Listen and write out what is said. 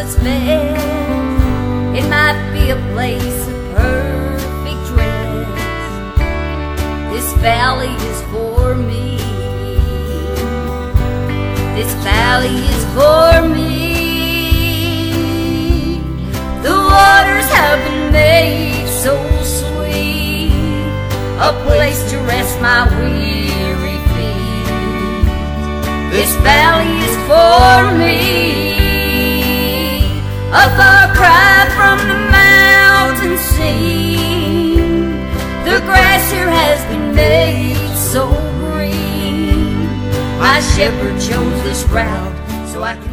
what's best. It might be a place of perfect rest. This valley is for me. This valley is for me. The waters have been made so sweet, a place to rest my weary feet. This valley is for me. A far cry from the mountain scene. The grass here has been made so green. My shepherd chose this route so I could